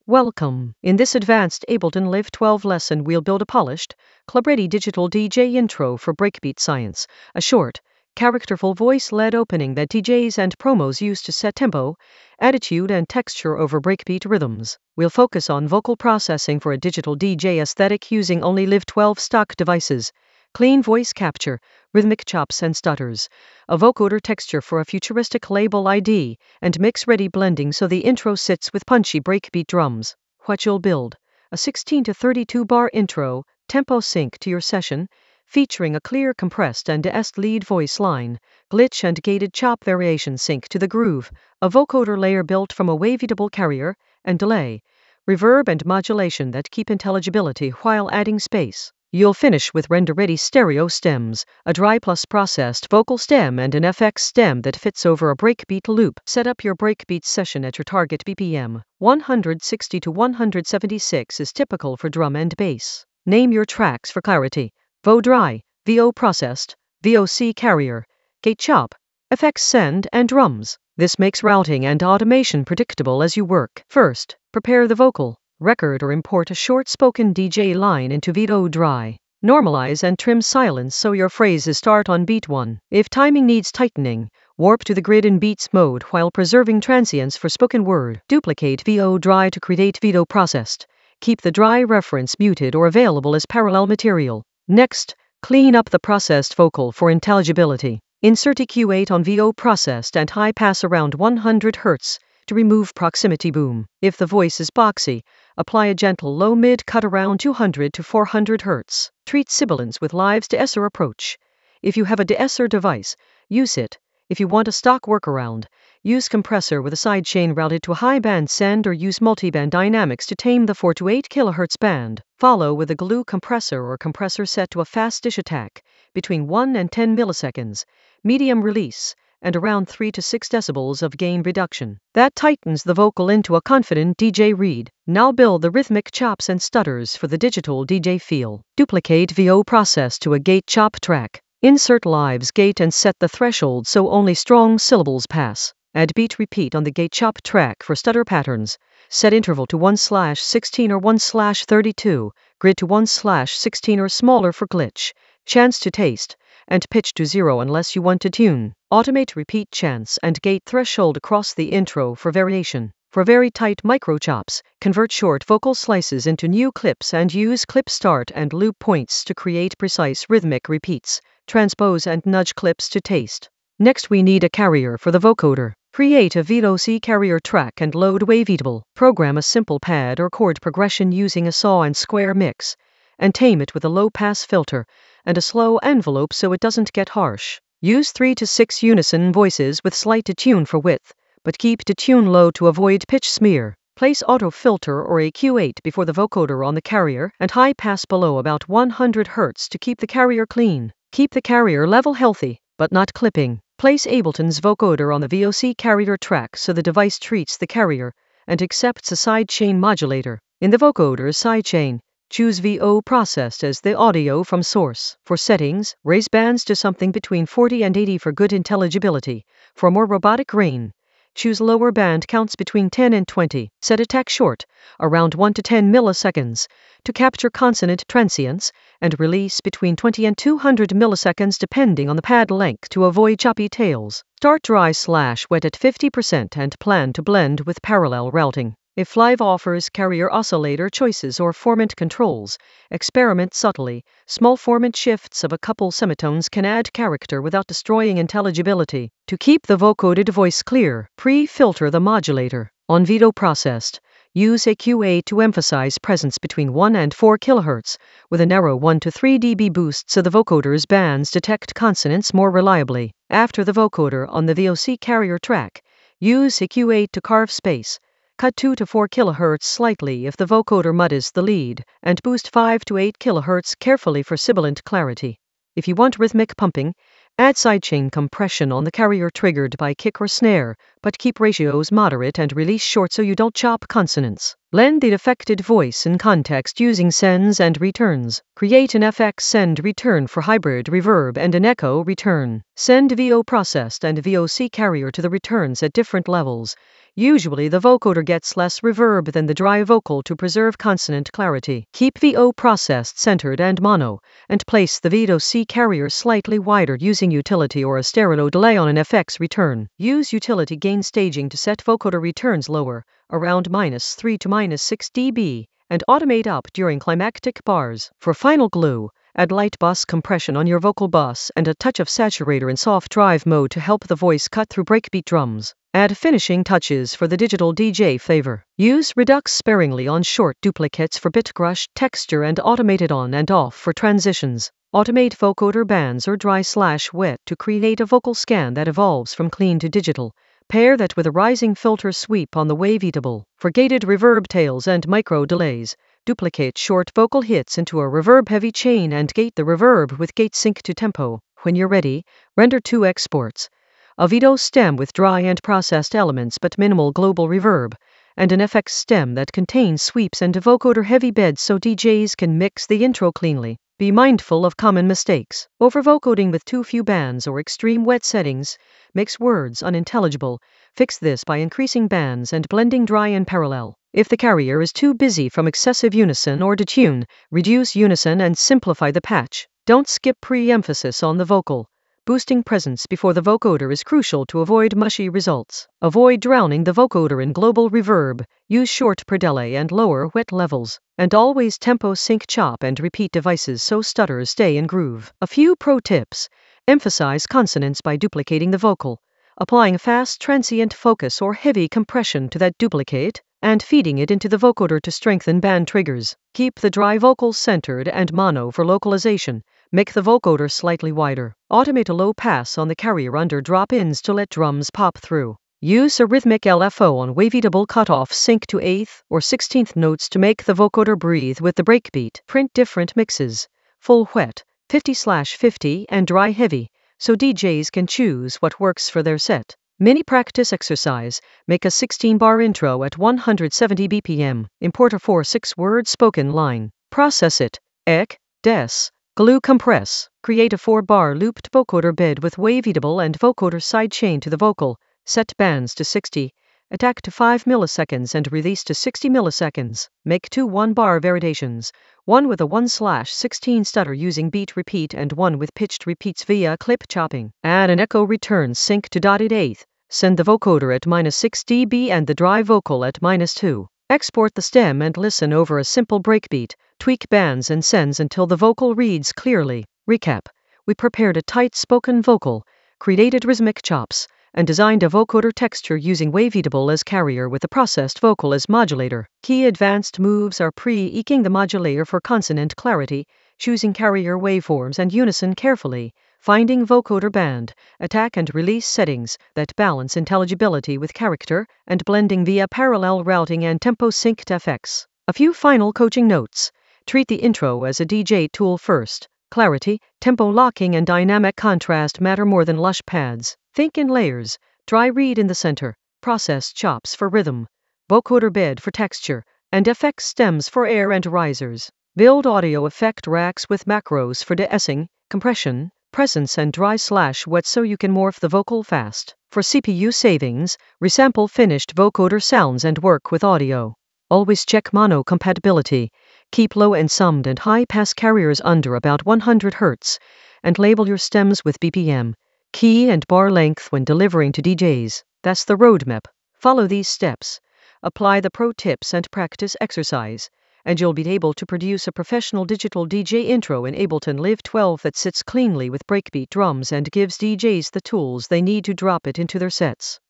Welcome. In this advanced Ableton Live 12 lesson, we'll build a polished, club-ready digital DJ intro for Breakbeat Science, a short, characterful voice-led opening that DJs and promos use to set tempo, attitude, and texture over breakbeat rhythms. We'll focus on vocal processing for a digital DJ aesthetic using only Live 12 stock devices, clean voice capture, rhythmic chops and stutters, a vocoder texture for a futuristic label ID, and mix-ready blending so the intro sits with punchy breakbeat drums. What you'll build: a 16 to 32 bar intro, tempo sync to your session, featuring a clear compressed and de-essed lead voice line, glitch and gated chop variation sync to the groove, a vocoder layer built from a wavy double carrier, and delay, reverb and modulation that keep intelligibility while adding space. You'll finish with render-ready stereo stems, a dry plus processed vocal stem and an FX stem that fits over a breakbeat loop. Set up your breakbeat session at your target BPM. 160 to 176 is typical for drum and bass. Name your tracks for clarity: VO dry, VO processed, VOC carrier, gate chop, FX send, and drums. This makes routing and automation predictable as you work. First, prepare the vocal, record or import a short spoken DJ line into VO dry. Normalize and trim silence so your phrases start on beat 1. If timing needs tightening, warp to the grid in beats mode while preserving transients for spoken word. Duplicate VO dry to create VO processed. Keep the dry reference muted or available as parallel material. Next, clean up the processed vocal for intelligibility. Insert EQ8 on VO processed and high pass around 100 Hz to remove proximity boom. If the voice is boxy, apply a gentle low-mid cut around 200 to 400 Hz. Treat sibilance with Live's de-esser approach. If you have a de-esser device, use it. If you want a stock workaround, use compressor with a sidechain routed to a high-band send or use multiband dynamics to tame the 4 to 8 kHz band. Follow with a glue compressor or compressor set to a fast dish attack, between 1 and 10 milliseconds, medium release, and around 3 to 6 decibels of gain reduction. That tightens the vocal into a confident DJ read. Now build the rhythmic chops and stutters for the digital DJ feel. Duplicate VO process to a gate chop track. Insert Live's gate and set the threshold so only strong syllables pass. Add beat repeat on the gate chop track for stutter patterns. Set interval to 1/16 or 1/32, grid to 1/16 or smaller for glitch, chance to taste, and pitch to 0 unless you want to tune. Automate repeat chance and gate threshold across the intro for variation. For very tight micro chops, convert short vocal slices into new clips and use clip start and loop points to create precise rhythmic repeats. Transpose and nudge clips to taste. Next, we need a carrier for the vocoder. Create a VOC carrier track and load Waveatable. Program a simple pad or chord progression using a saw and square mix, and tame it with a low-pass filter and a slow envelope so it doesn't get harsh. Use 3 to 6 unison voices with slight detune for width, but keep detune low to avoid pitch smear. Place auto filter or EQ8 before the vocoder on the carrier and high pass below about 100 Hz to keep the carrier clean. Keep the carrier level healthy, but not clipping. Place Ableton's vocoder on the VOC carrier track so the device treats the carrier and accepts a sidechain modulator. In the vocoder's sidechain, choose VO processed as the audio from source. For settings, raise bands to something between 40 and 80 for good intelligibility. For more robotic rain, choose lower band counts between 10 and 20. Set attack short, around 1 to 10 milliseconds, to capture consonant transients, and release between 20 and 200 milliseconds depending on the pad length to avoid choppy tails. Start dry/wet at 50% and plan to blend with parallel routing. If Live offers carrier oscillator choices or formant controls, experiment subtly. Small formant shifts of a couple semitones can add character without destroying intelligibility. To keep the vocoded voice clear, pre-filter the modulator. On VO processed, use EQ8 to emphasize presence between 1 and 4 kHz, with a narrow 1 to 3 dB boost so the vocoder's bands detect consonants more reliably. After the vocoder on the VOC carrier track, use EQ8 to carve space. Cut 2 to 4 kHz slightly if the vocoder muddies the lead, and boost 5 to 8 kHz carefully for sibilant clarity. If you want rhythmic pumping, add sidechain compression on the carrier triggered by kick or snare, but keep ratios moderate and release short so you don't chop consonants. Blend the affected voice in context using sends and returns. Create an FX send return for hybrid reverb and an echo return. Send VO processed and VOC carrier to the returns at different levels. Usually the vocoder gets less reverb than the dry vocal to preserve consonant clarity. Keep VO processed, centered and mono, and place the Vito C carrier slightly wider using utility or a stereo delay on an FX return. Use utility gain staging to set vocoder returns lower, around -3 to -6 dB, and automate up during climactic bars. For final glue, add light bus compression on your vocal bus and a touch of saturator in soft drive mode to help the voice cut through breakbeat drums. Add finishing touches for the digital DJ flavor. Use Redux sparingly on short duplicates for bit crush, texture and automated on and off for transitions. Automate vocoder bands or dry/wet to create a vocal scan that evolves from clean to digital. Pair that with a rising filter sweep on the wavetable. For gated reverb tails and micro delays, duplicate short vocal hits into a reverb-heavy chain and gate the reverb with gate sync to tempo. When you're ready, render 2 exports. A Vito stem with dry and processed elements but minimal global reverb, and an FX stem that contains sweeps and a vocoder heavy bed so DJs can mix the intro cleanly. Be mindful of common mistakes. Overvocoding with too few bands or extreme wet settings makes words unintelligible. Fix this by increasing bands and blending dry and parallel. If the carrier is too busy from excessive unison or detune, reduce unison and simplify the patch. Don't skip pre-emphasis on the vocal. Boosting presence before the vocoder is crucial to avoid mushy results. Avoid drowning the vocoder in global reverb. Use short per delay and lower wet levels. And always tempo sync chop and repeat devices so stutters stay in groove. A few pro tips. Emphasize consonants by duplicating the vocal, applying fast transient focus or heavy compression to that duplicate, and feeding it into the vocoder to strengthen band triggers. Keep the dry vocals centered and mono for localization. Make the vocoder slightly wider. Automate a low pass on the carrier under drop-ins to let drums pop through. Use a rhythmic LFO on wavetable cutoff sync to 8th or 16th notes to make the vocoder breathe with the breakbeat. Print different mixes, full wet, 50/50 and dry heavy, so DJs can choose what works for their set. Mini practice exercise. Make a 16-bar intro at 170 BPM. Import a 4/6-word spoken line. Process it. Ek, des. Glue compress. Create a 4-bar looped vocoder bed with wavetable and vocoder sidechain to the vocal. Set bands to 60. Attack to 5 milliseconds and release to 60 milliseconds. Make 2 1-bar variations. One with a 1/16 stutter using beat repeat and one with pitched repeats via clip chopping. Add an echo return sync to .8. Send the vocoder at -6 dB and the dry vocal at -2. Export the stem and listen over a simple breakbeat. Tweak bands and sends until the vocal reads clearly. Recap. We prepared a tight spoken vocal, created rhythmic chops, and designed a vocoder texture using wavetable as carrier with a processed vocal as modulator. Key advanced moves are pre-eking the modulator for consonant clarity, choosing carrier waveforms and unison carefully, finding vocoder band, attack and release settings that balance intelligibility with character, and blending via parallel routing and tempo synced FX. A few final coaching notes. Treat the intro as a DJ tool first. Clarity, tempo locking and dynamic contrast matter more than lush pads. Think in layers. Dry read in the center, processed chops for rhythm, vocoder bed for texture, and FX stems for air and risers. Build audio effect racks with macros for de-essing, compression, presence and dry/wet so you can morph the vocal fast. For CPU savings, resample finished vocoder sounds and work with audio. Always check mono compatibility. Keep low and summed and high pass carriers under about 100 Hz, and label your stems with BPM, key and bar length when delivering to DJs. That's the roadmap. Follow these steps. Apply the pro tips and practice exercise, and you'll be able to produce a professional digital DJ intro in Ableton Live 12 that sits cleanly with breakbeat drums and gives DJs the tools they need to drop it into their sets.